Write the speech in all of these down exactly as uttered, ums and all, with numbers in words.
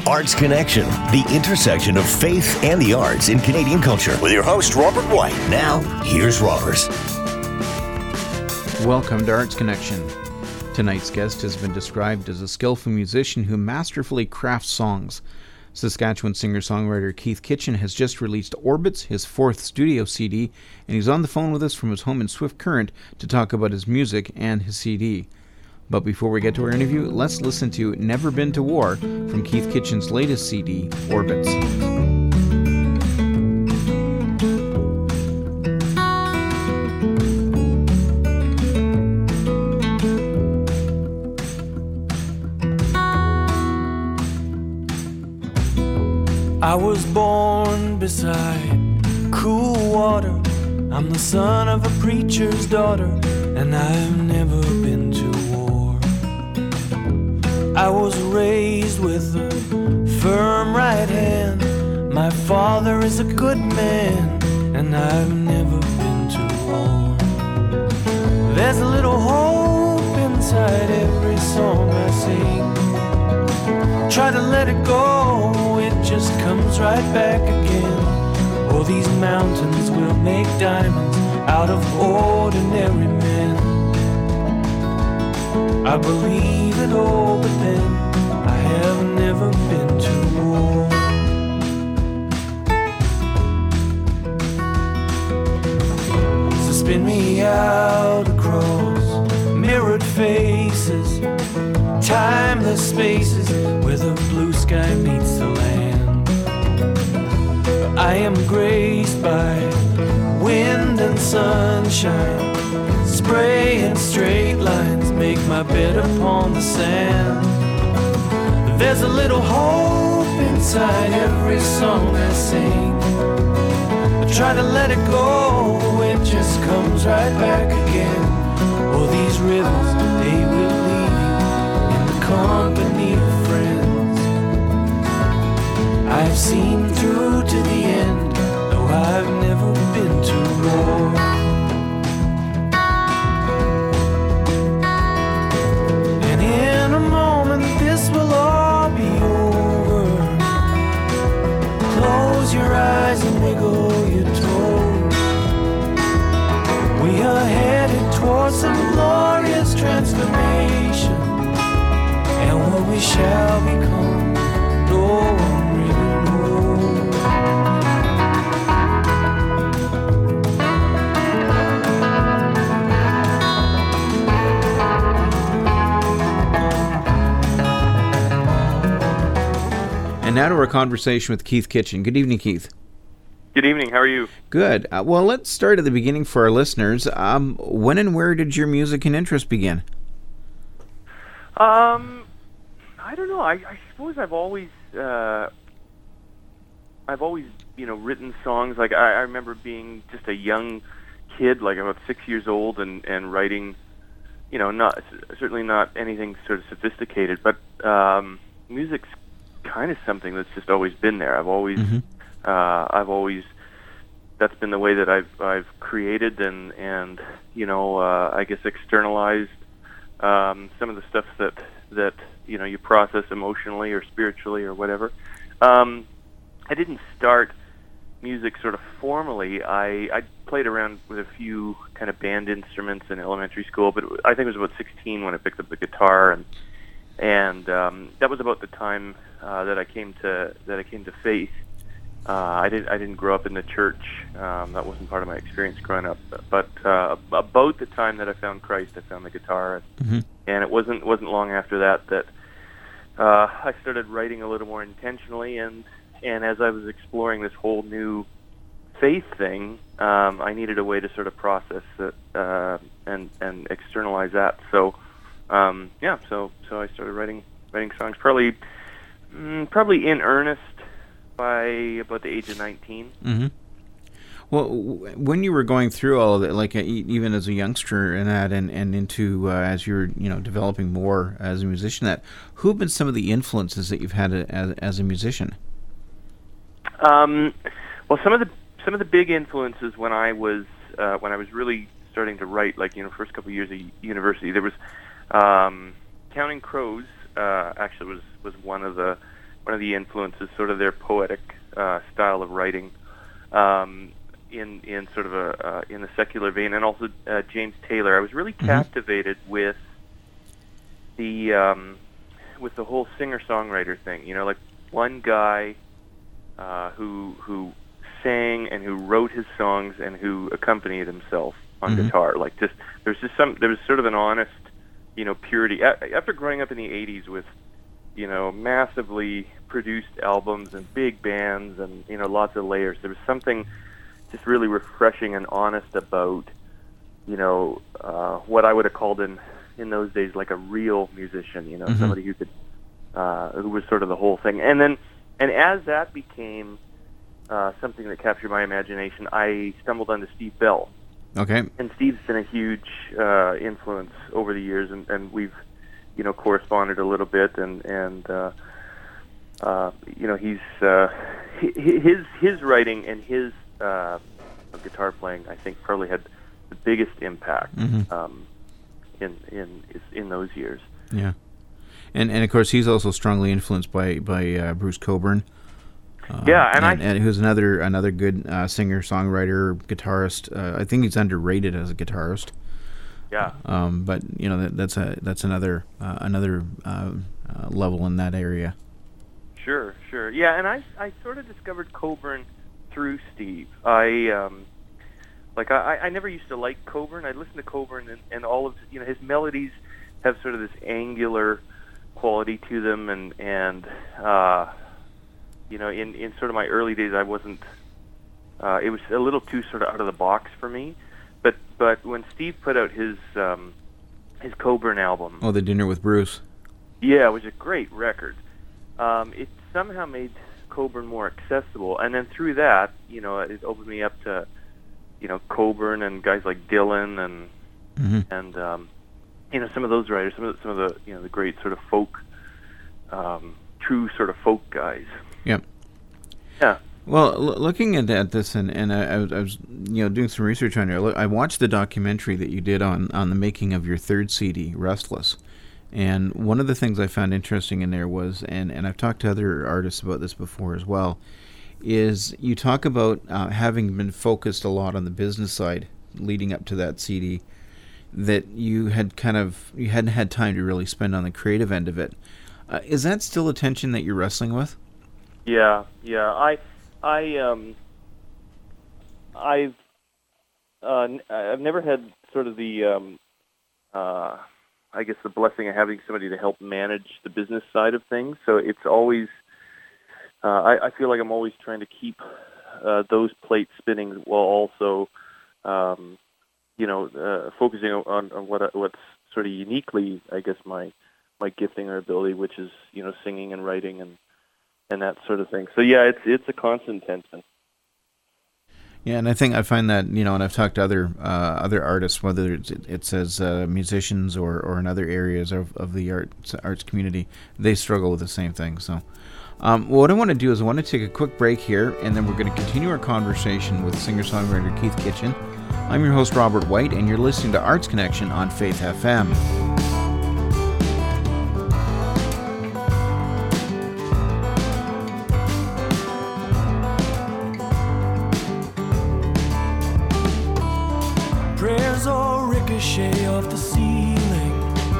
Arts Connection, the intersection of faith and the arts in Canadian culture. With your host, Robert White. Now, here's Robert. Welcome to Arts Connection. Tonight's guest has been described as a skillful musician who masterfully crafts songs. Saskatchewan singer-songwriter Keith Kitchen has just released Orbits, his fourth studio C D, and he's on the phone with us from his home in Swift Current to talk about his music and his C D. But before we get to our interview, let's listen to Never Been to War from Keith Kitchen's latest C D, Orbits. I was born beside cool water. I'm the son of a preacher's daughter, and I've never been to war. I was raised with a firm right hand. My father is a good man, and I've never been to war. There's a little hope inside every song I sing. Try to let it go, it just comes right back again. Oh, these mountains will make diamonds out of ordinary men. I believe it all, but then I have never been to war. So spin me out across mirrored faces, timeless spaces where the blue sky meets the land. I am graced by wind and sunshine. Spray and straight lines make my bed upon the sand. There's a little hope inside every song I sing. I try to let it go, it just comes right back again. Oh, these rhythms, they will leave you in the company of friends. I've seen through to the end, though I've never been to war. And in a moment this will all be over. Close your eyes and wiggle your toes. We are headed towards some glorious transformation, and what we shall become, no one really knows. And now to our conversation with Keith Kitchen. Good evening, Keith. Good evening. How are you? Good. Uh, well, let's start at the beginning for our listeners. Um, when and where did your music and interest begin? Um, I don't know. I, I suppose I've always, uh, I've always, you know, written songs. Like I, I remember being just a young kid, like about six years old, and, and writing, you know, not certainly not anything sort of sophisticated, but um, music's kind of something that's just always been there. I've always. Mm-hmm. Uh, I've always, that's been the way that I've I've created and, and you know, uh, I guess externalized um, some of the stuff that, that, you know, you process emotionally or spiritually or whatever. Um, I didn't start music sort of formally. I, I played around with a few kind of band instruments in elementary school, but I think it was about sixteen when I picked up the guitar, and and um, that was about the time uh, that I came to that I came to faith. Uh, I didn't. I didn't grow up in the church. Um, that wasn't part of my experience growing up. But uh, about the time that I found Christ, I found the guitar, Mm-hmm. and it wasn't wasn't long after that that uh, I started writing a little more intentionally. And and as I was exploring this whole new faith thing, um, I needed a way to sort of process it uh, and and externalize that. So um, yeah, so so I started writing writing songs probably mm, probably in earnest by about the age of nineteen. Mm-hmm. Well, w- when you were going through all of that, like uh, e- even as a youngster and that, and, and into uh, as you're you know developing more as a musician, that who have been some of the influences that you've had a, as, as a musician? Um, well, some of the some of the big influences when I was uh, when I was really starting to write, like you know, first couple of years of university, there was um, Counting Crows. Uh, actually, was was one of the one of the influences, sort of their poetic uh, style of writing, um, in in sort of a uh, in the secular vein, and also uh, James Taylor. I was really Mm-hmm. captivated with the um, with the whole singer-songwriter thing. You know, like one guy uh, who who sang and who wrote his songs and who accompanied himself on Mhm. guitar. Like, just there's just some there was sort of an honest, you know, purity. A- After growing up in the eighties with, you know, massively produced albums and big bands and, you know, lots of layers, there was something just really refreshing and honest about, you know, uh, what I would have called in in those days like a real musician. You know, Mhm. somebody who could uh, who was sort of the whole thing. And then, and as that became uh, something that captured my imagination, I stumbled onto Steve Bell. Okay. And Steve's been a huge uh, influence over the years, and, and we've, you know, corresponded a little bit, and and uh, uh, you know, he's uh, hi- his his writing and his uh, guitar playing, I think, probably had the biggest impact Mhm. um, in in in those years. Yeah. And and of course he's also strongly influenced by by uh, Bruce Cockburn. Uh, Yeah, and I- and who's another another good uh, singer, songwriter, guitarist. Uh, I think he's underrated as a guitarist. Yeah. Um, but you know that, that's a that's another uh, another uh, uh, level in that area. Sure, sure. Yeah, and I I sort of discovered Cockburn through Steve. I um like I I never used to like Cockburn. I listened to Cockburn, and, and all of, you know, his melodies have sort of this angular quality to them, and and uh you know, in in sort of my early days, I wasn't uh it was a little too sort of out of the box for me. But but when Steve put out his um his Cockburn album, Oh, the Dinner with Bruce. yeah, it was a great record. Um, it somehow made Cockburn more accessible, and then through that, you know, it opened me up to, you know, Cockburn and guys like Dylan and Mm-hmm. and um, you know, some of those writers, some of the, some of the you know the great sort of folk, um, true sort of folk guys. Yep. Yeah. Well, l- looking at, at this, and, and I, I, was, I was, you know, doing some research on it. Look, I watched the documentary that you did on, on the making of your third C D, Restless. And one of the things I found interesting in there was, and, and I've talked to other artists about this before as well, is you talk about uh, having been focused a lot on the business side leading up to that C D, that you had kind of, you hadn't had time to really spend on the creative end of it. Uh, is that still a tension that you're wrestling with? Yeah, yeah. I, I, um, I've, uh, n- I've never had sort of the, um, uh, I guess the blessing of having somebody to help manage the business side of things. So it's always, uh, I, I feel like I'm always trying to keep uh, those plates spinning while also, um, you know, uh, focusing on, on what what's sort of uniquely, I guess, my my gifting or ability, which is, you know, singing and writing and and that sort of thing. So yeah, it's it's a constant tension. Yeah, and I think I find that, you know, and I've talked to other uh, other artists, whether it's, it's as uh, musicians or, or in other areas of, of the arts arts community, they struggle with the same thing. So, um, what I want to do is I want to take a quick break here, and then we're going to continue our conversation with singer-songwriter Keith Kitchen. I'm your host, Robert White, and you're listening to Arts Connection on Faith F M. Prayers all ricochet off the ceiling.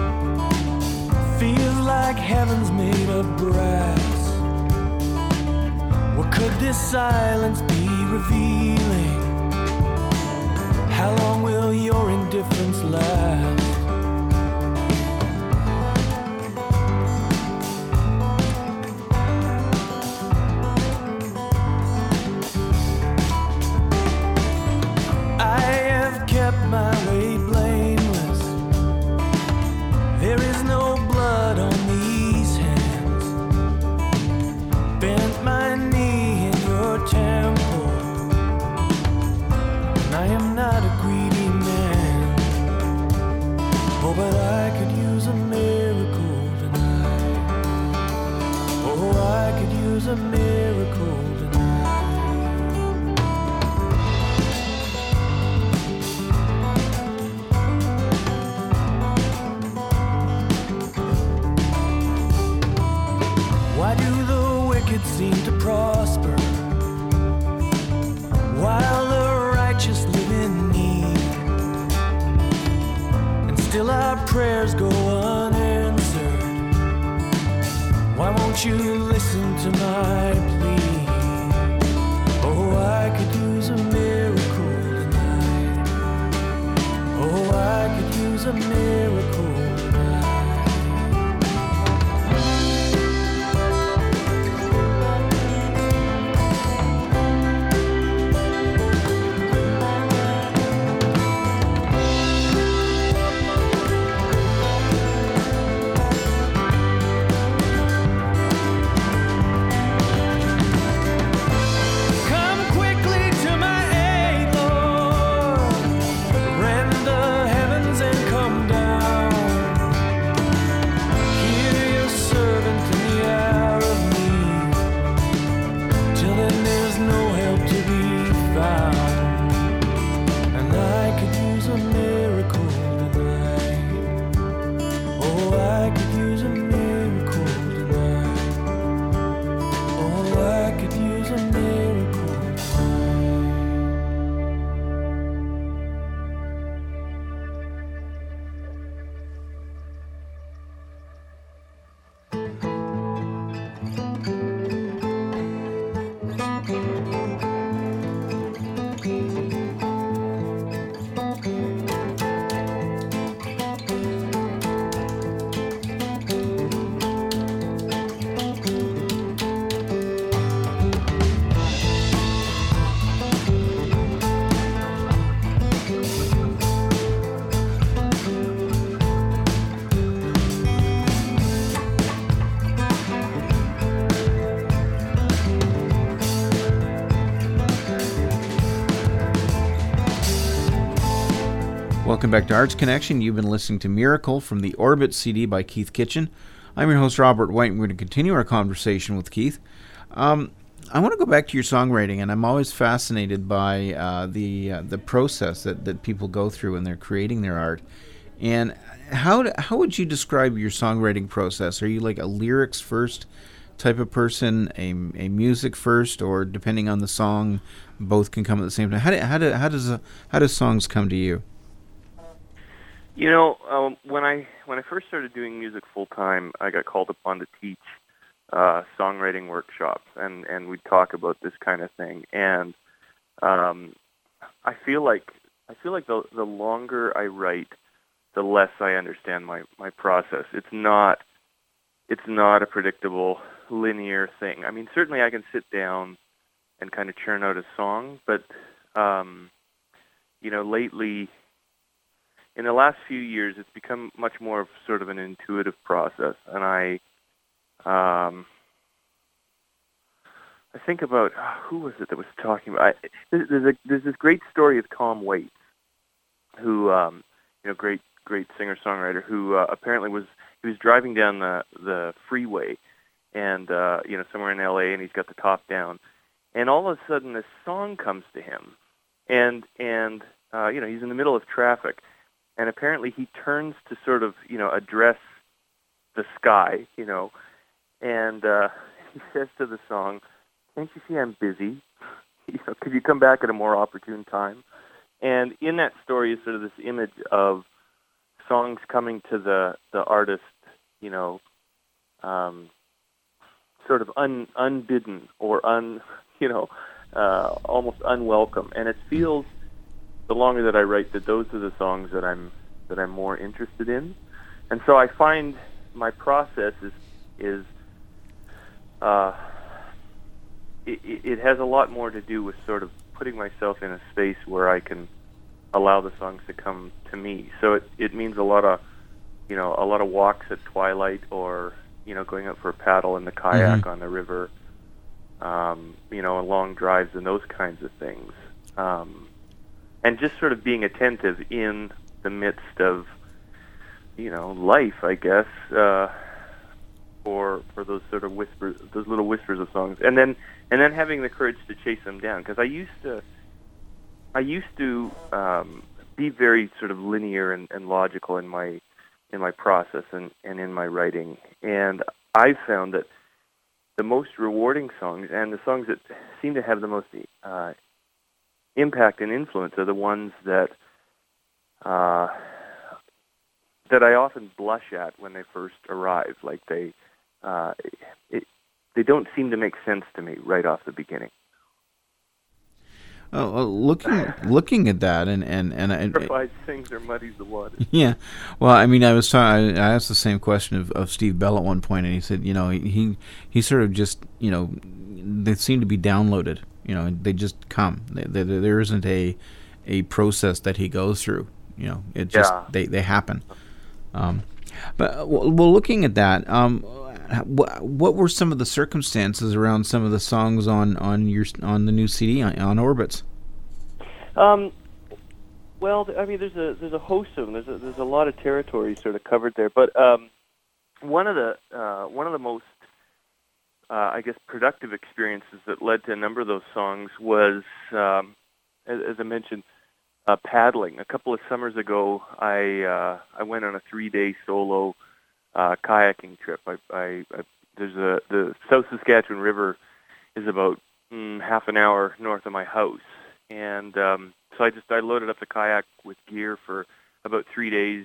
Feels like heaven's made of brass. What could this silence be revealing? How long will your indifference last? I have kept my way blameless. There is no blood on these hands. Bent my knee in your temple. I am not a greedy man. Oh, but I could use a miracle tonight. Oh, I could use a miracle tonight. Why do the wicked seem to prosper, while the righteous live in need, and still our prayers go unanswered. Why won't you listen to my plea? Oh, I could use a miracle tonight. Oh, I could use a miracle. Welcome back to Arts Connection. You've been listening to Miracle from the Orbit C D by Keith Kitchen. I'm your host, Robert White, and we're going to continue our conversation with Keith. Um, I want to go back to your songwriting, and I'm always fascinated by uh, the uh, the process that, that people go through when they're creating their art. And how how would you describe your songwriting process? Are you like a lyrics first type of person, a, a music first, or depending on the song, both can come at the same time? How do, how do, how does a, how do songs come to you? You know, um, when I when I first started doing music full time, I got called upon to teach uh, songwriting workshops, and, and we'd talk about this kind of thing. And um, I feel like I feel like the the longer I write, the less I understand my, my process. It's not it's not a predictable linear thing. I mean, certainly I can sit down and kind of churn out a song, but um, you know, lately, in the last few years, it's become much more of sort of an intuitive process, and I, um, I think about oh, who was it that was talking about. I, there's, a, there's this great story of Tom Waits, who, um, you know, great great singer songwriter, who uh, apparently was he was driving down the the freeway, and uh, you know, somewhere in L A, and he's got the top down, and all of a sudden this song comes to him, and and uh, you know, he's in the middle of traffic. And apparently he turns to sort of, you know, address the sky, you know, and uh, he says to the song, "Can't you see I'm busy? You know, could you come back at a more opportune time?" And in that story is sort of this image of songs coming to the, the artist, you know, um, sort of un, unbidden or un, you know, uh, almost unwelcome. And it feels, the longer that I write, that those are the songs that I'm that I'm more interested in, and so I find my process is is uh, it, it has a lot more to do with sort of putting myself in a space where I can allow the songs to come to me. So it it means a lot of you know a lot of walks at twilight, or you know going out for a paddle in the kayak mm-hmm. on the river, um, you know, and long drives and those kinds of things. Um, And just sort of being attentive in the midst of, you know, life, I guess, uh, for for those sort of whispers, those little whispers of songs, and then and then having the courage to chase them down. Because I used to, I used to um, be very sort of linear and, and logical in my in my process and, and in my writing, and I found that the most rewarding songs and the songs that seem to have the most uh, impact and influence are the ones that uh, that I often blush at when they first arrive. Like they uh, it, they don't seem to make sense to me right off the beginning. Oh, well, looking looking at that, and and and, and Purifies things or muddies the water. Yeah, well, I mean, I was talking. I asked the same question of, of Steve Bell at one point, and he said, you know, he he sort of just, you know, they seem to be downloaded. You know, they just come. They, they, there isn't a a process that he goes through. You know, it just Yeah. they they happen. Um, but well, well, looking at that, um, what what were some of the circumstances around some of the songs on, on your on the new C D on, on Orbits? Um, well, I mean, there's a there's a host of them. There's a, there's a lot of territory sort of covered there. But um, one of the uh, one of the most uh, I guess productive experiences that led to a number of those songs was, um, as, as I mentioned, uh, paddling. A couple of summers ago, I uh, I went on a three day solo Uh, kayaking trip. I, I, I there's a the South Saskatchewan River is about mm, half an hour north of my house, and um, so I just I loaded up the kayak with gear for about three days,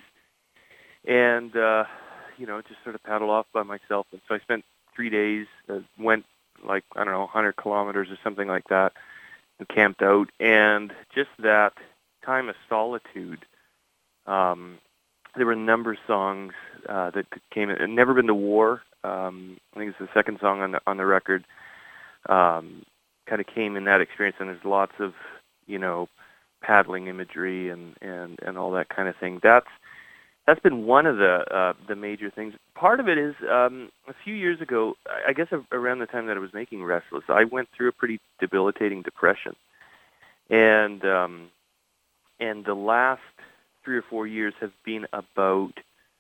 and uh, you know just sort of paddled off by myself. And so I spent three days, uh, went like I don't know one hundred kilometers or something like that, and camped out, and just that time of solitude. Um, There were a number of songs uh, that came in. Never Been to War, um, I think it's the second song on the, on the record, um, kind of came in that experience, and there's lots of, you know, paddling imagery and, and, and all that kind of thing. That's that's been one of the uh, the major things. Part of it is, um, a few years ago, I guess around the time that I was making Restless, I went through a pretty debilitating depression. And um, and the last three or four years have been about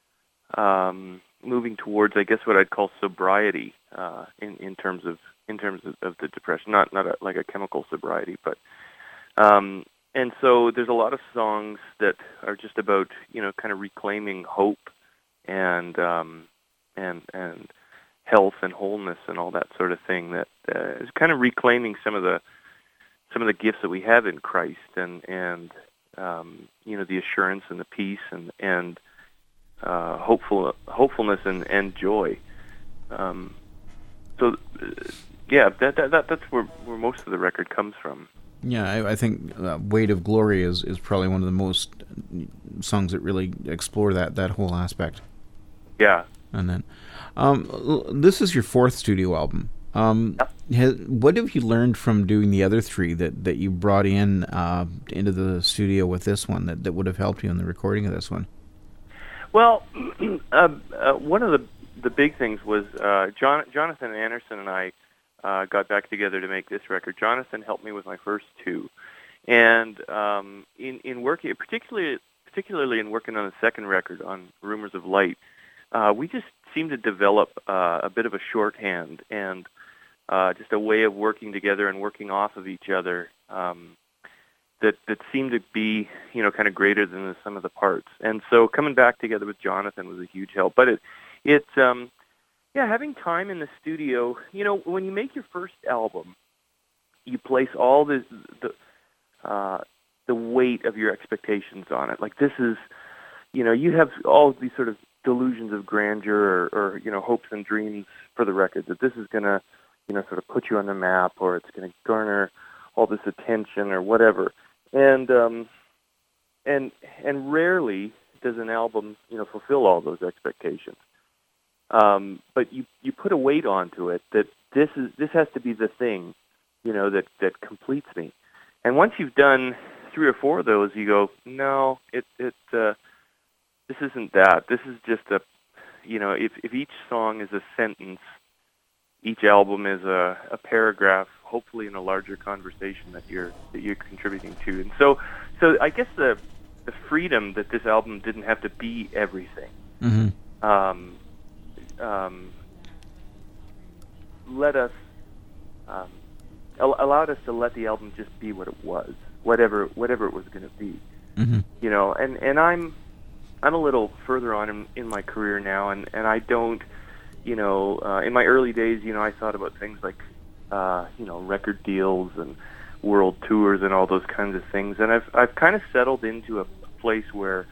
um, moving towards, I guess, what I'd call sobriety uh, in in terms of in terms of, of the depression, not not a, like a chemical sobriety, but um, and so there's a lot of songs that are just about you know kind of reclaiming hope and um, and and health and wholeness and all that sort of thing that uh, is kind of reclaiming some of the some of the gifts that we have in Christ and and Um, you know, the assurance and the peace and and uh, hopeful hopefulness and, and joy. Um, so, uh, yeah, that, that that that's where where most of the record comes from. Yeah, I, I think uh, "Weight of Glory" is, is probably one of the most songs that really explore that, that whole aspect. Yeah. And then, um, this is your fourth studio album. Um, Yep. has, what have you learned from doing the other three that, that you brought in uh, into the studio with this one that, that would have helped you in the recording of this one? Well, uh, uh, one of the the big things was uh, John, Jonathan Anderson and I uh, got back together to make this record. Jonathan helped me with my first two, and um, in in working, particularly particularly in working on the second record on Rumors of Light, uh, we just seemed to develop uh, a bit of a shorthand and uh, just a way of working together and working off of each other um, that that seemed to be, you know, kind of greater than the sum of the parts. And so coming back together with Jonathan was a huge help. But it, it um, yeah, having time in the studio, you know, when you make your first album, you place all this, the uh, the weight of your expectations on it. Like this is, you know, you have all these sort of delusions of grandeur or, or you know, hopes and dreams for the record that this is going to, you know, sort of put you on the map or it's going to garner all this attention or whatever. And um, and and rarely does an album, you know, fulfill all those expectations. Um, but you you put a weight onto it that this is this has to be the thing, you know, that, that completes me. And once you've done three or four of those, you go, no, it it uh, this isn't that. This is just a, you know, if if each song is a sentence, each album is a, a paragraph, hopefully in a larger conversation that you're that you're contributing to. And so, so I guess the the freedom that this album didn't have to be everything. Mm-hmm. Um, um, let us um, al- allowed us to let the album just be what it was, whatever whatever it was going to be. Mm-hmm. You know, and, and I'm I'm a little further on in, in my career now, and, and I don't you know, uh, in my early days, you know, I thought about things like, uh, you know, record deals and world tours and all those kinds of things. And I've I've kind of settled into a place where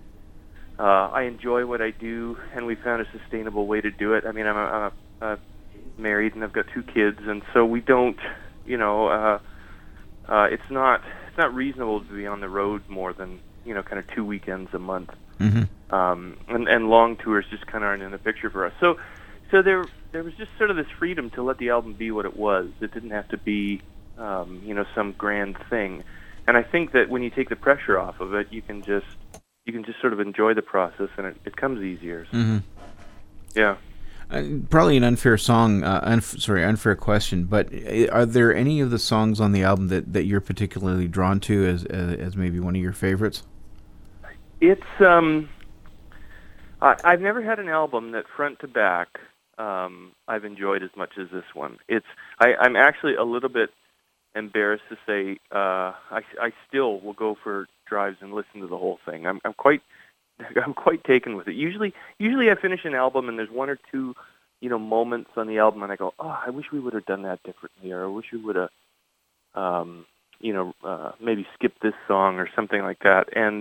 uh, I enjoy what I do, and we found a sustainable way to do it. I mean, I'm, a, I'm a, a married, and I've got two kids, and so we don't, you know, uh, uh, it's not it's not reasonable to be on the road more than, you know, kind of two weekends a month. Mm-hmm. Um, and, and long tours just kind of aren't in the picture for us. So, so there there was just sort of this freedom to let the album be what it was. It didn't have to be, um, you know, some grand thing. And I think that when you take the pressure off of it, you can just you can just sort of enjoy the process, and it, it comes easier. So, mm-hmm. Yeah. Uh, probably an unfair song, uh, unf- sorry, unfair question, but are there any of the songs on the album that, that you're particularly drawn to as, as as maybe one of your favorites? It's um, I, I've never had an album that front to back um, I've enjoyed as much as this one. It's I, I'm actually a little bit embarrassed to say uh, I, I still will go for drives and listen to the whole thing. I'm, I'm quite I'm quite taken with it. Usually, usually I finish an album and there's one or two, you know, moments on the album, and I go, oh, I wish we would have done that differently, or I wish we would have, um, you know, uh, maybe skipped this song or something like that. And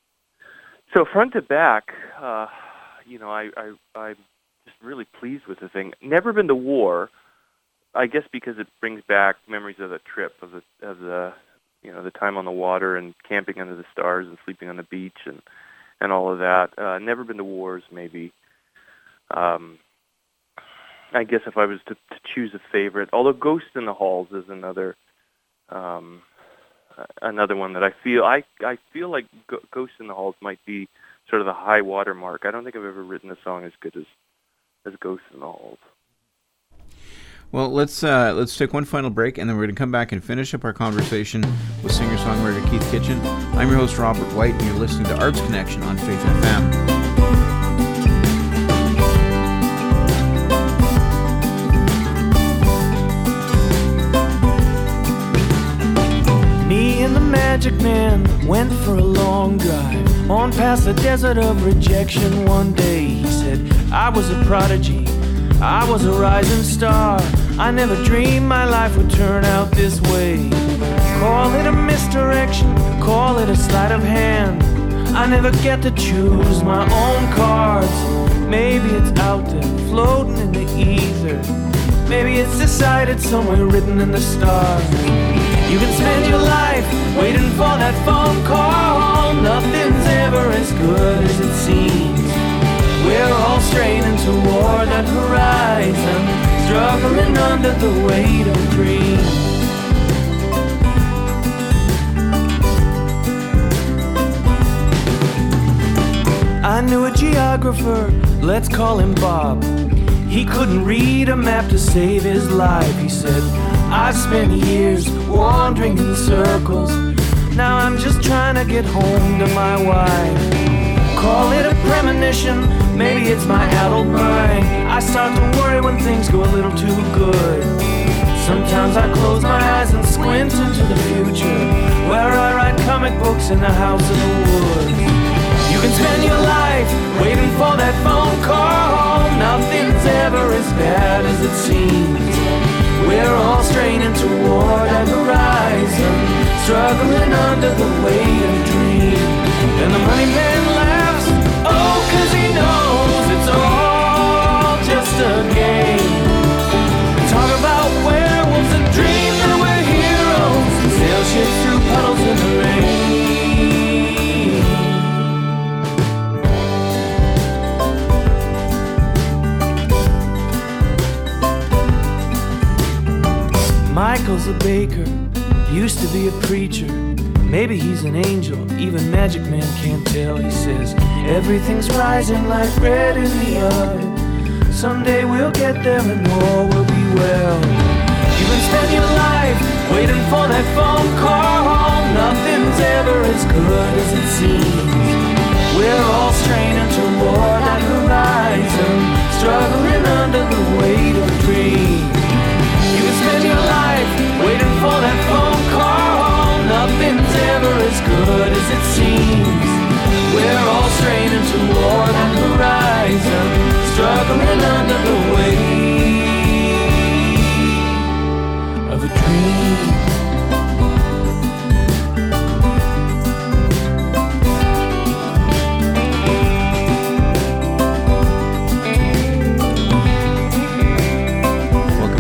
so front to back, uh, you know, I, I I'm just really pleased with the thing. Never Been to War, I guess because it brings back memories of the trip, of the of the, you know, the time on the water and camping under the stars and sleeping on the beach and. and all of that. Uh, Never Been to Wars, maybe. Um, I guess if I was to, to choose a favorite, although Ghost in the Halls is another um, uh, another one that I feel I I feel like Go- Ghost in the Halls might be sort of the high water mark. I don't think I've ever written a song as good as as Ghost in the Halls. Well, let's uh, let's take one final break, and then we're going to come back and finish up our conversation with singer-songwriter Keith Kitchen. I'm your host, Robert White, and you're listening to Arts Connection on Faith F M. Me and the Magic Man went for a long drive on past the desert of rejection. One day he said, I was a prodigy, I was a rising star. I never dreamed my life would turn out this way. Call it a misdirection, call it a sleight of hand. I never get to choose my own cards. Maybe it's out there, floating in the ether. Maybe it's decided somewhere written in the stars. You can spend your life waiting for that phone call. Nothing's ever as good as it seems. We're all straining toward that horizon, struggling under the weight of dreams. I knew a geographer, let's call him Bob. He couldn't read a map to save his life. He said, I've spent years wandering in circles. Now I'm just trying to get home to my wife. Call it a premonition, maybe it's my adult mind. I start to worry when things go a little too good. Sometimes I close my eyes and squint into the future, where I write comic books in the house in the woods. You can spend your life waiting for that phone call. Nothing's ever as bad as it seems. We're all straining toward that horizon, struggling under the weight of a dream. And the money man laughs, oh, 'cause he knows it's all just a game. Talk about werewolves and dream that we're heroes, sail ships through puddles in the rain. Michael's a baker, used to be a preacher. Maybe he's an angel, even Magic Man can't tell. He says, everything's rising like bread in the oven. Someday we'll get there and all will be well. You can spend your life waiting for that phone call. Nothing's ever as good as it seems. We're all straining toward that horizon, struggling under the weight of a dream. You can spend your life waiting for that phone call. Nothing's ever as good as it seems. We're all straining toward that horizon, struggling under the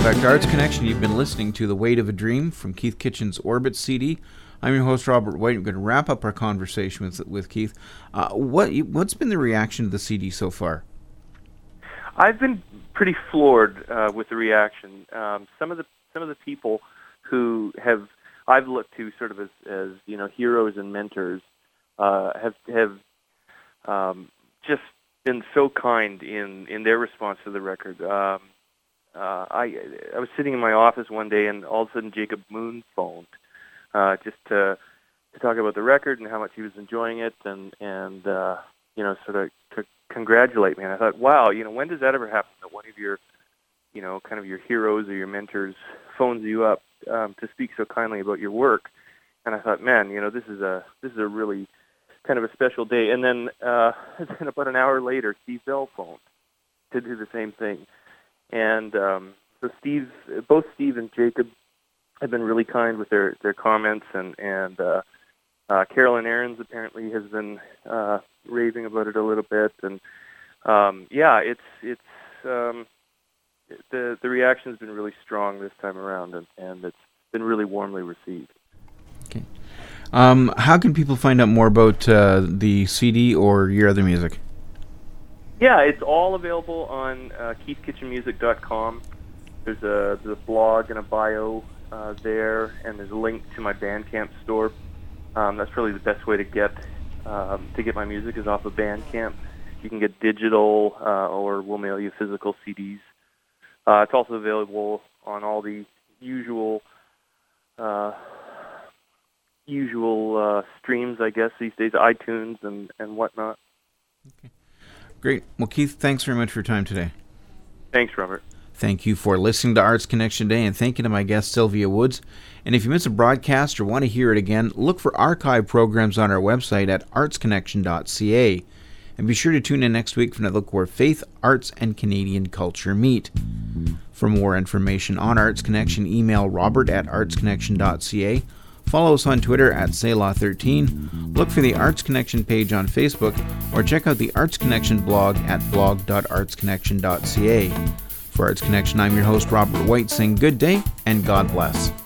Back to Arts Connection. You've been listening to The Weight of a Dream from Keith Kitchen's Orbit C D. I'm your host, Robert White. We're going to wrap up our conversation with, with Keith. Uh, what, what's been the reaction to the C D so far? I've been pretty floored uh, with the reaction. Um, some of the some of the people who have I've looked to sort of as, as you know heroes and mentors uh, have have um, just been so kind in, in their response to the record. Um, uh, I I was sitting in my office one day, and all of a sudden Jacob Moon phoned uh, just to to talk about the record and how much he was enjoying it, and and uh, you know sort of to congratulate me. And I thought, wow, you know, when does that ever happen that one of your you know kind of your heroes or your mentors phones you up um, to speak so kindly about your work? And I thought, man, you know, this is a this is a really kind of a special day. And then, uh, then about an hour later, Steve Bell phoned to do the same thing. And um, so Steve, both Steve and Jacob have been really kind with their, their comments, and and uh, uh, Carolyn Aarons apparently has been uh, raving about it a little bit. And um, yeah, it's it's um, the the reaction has been really strong this time around, and, and it's been really warmly received. Okay. Um, how can people find out more about uh, the C D or your other music? Yeah, it's all available on uh, keith kitchen music dot com. There's a, there's a blog and a bio uh, there, and there's a link to my Bandcamp store. Um, that's really the best way to get um, to get my music is off of Bandcamp. You can get digital, uh, or we'll mail you physical C Ds. Uh, it's also available on all the usual uh, usual uh, streams, I guess, these days, iTunes and, and whatnot. Okay. Great. Well, Keith, thanks very much for your time today. Thanks, Robert. Thank you for listening to Arts Connection Day, and thank you to my guest, Sylvia Woods. And if you miss a broadcast or want to hear it again, look for archive programs on our website at arts connection dot c a. And be sure to tune in next week for another look where faith, arts, and Canadian culture meet. For more information on Arts Connection, email robert at arts connection dot c a. Follow us on Twitter at Selah thirteen, look for the Arts Connection page on Facebook, or check out the Arts Connection blog at blog dot arts connection dot c a. For Arts Connection, I'm your host, Robert White, saying good day and God bless.